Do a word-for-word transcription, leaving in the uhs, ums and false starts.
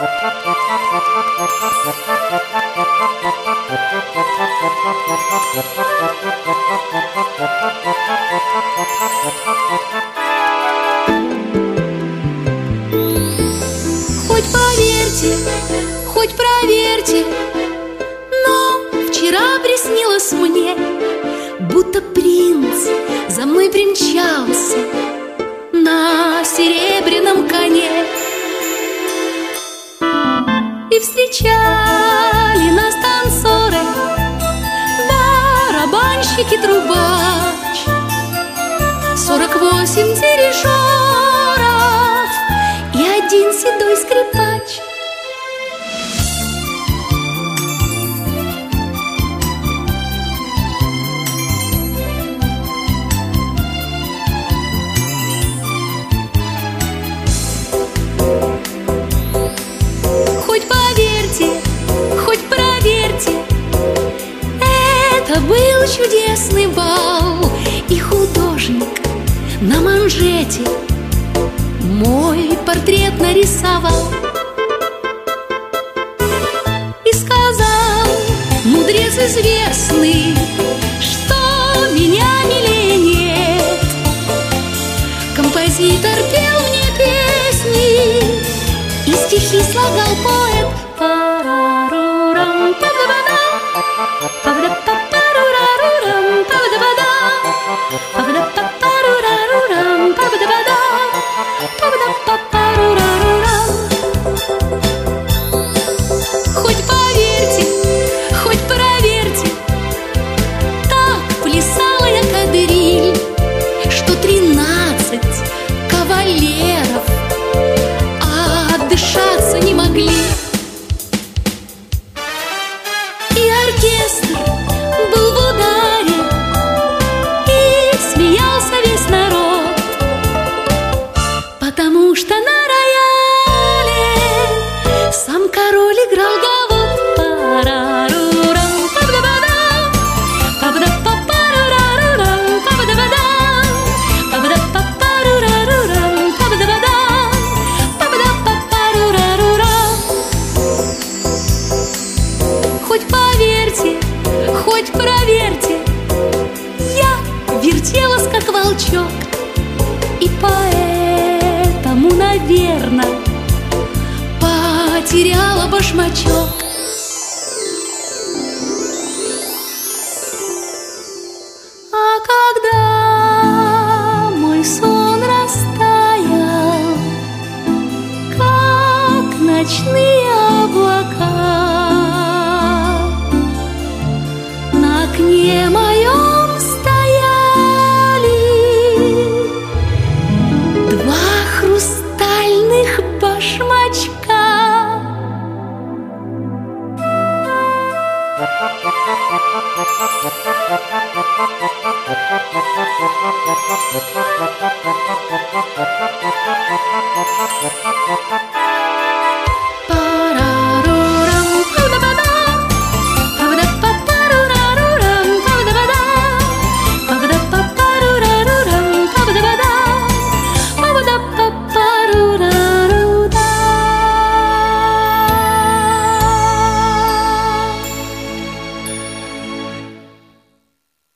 Хоть поверьте, хоть проверьте, но вчера приснилось мне, будто принц за мной примчался на серебряном коне. И встречали нас танцоры, барабанщик и трубач, сорок восемь дирижеров и один седой скрипач. Хоть поверьте, хоть проверьте, это был чудесный бал, и художник на манжете мой портрет нарисовал и сказал, мудрец известный, что меня милее нет. Композитор пел мне песни, и стихи слагал поэт. Парарурам, па-да-ба-да, па-да-па-парурарурам, па-да-ба-да, па-да-па-парурарурам, па-да-ба-да, па-да-па-парурарурам. Хоть поверьте, хоть проверьте, так плясала я кадриль, что тринадцать кавалеров отдышаться не могли. И оркестр был в ударе, и смеялся весь народ, потому что на рояле сам король играл гавот. Парарурам, па-да-ба-дам, па-да-па-парурарурам, па-да-ба-дам, па-да-па-парурарурам, па-да-ба-дам, па-да-па-парурарурам. Хоть поверьте, хоть проверьте, я вертелась, как волчок, и поэтому, наверное, потеряла башмачок. А когда мой сон растаял, как ночные облака, на окне моем стояли два хрустальных башмачка. Thank you.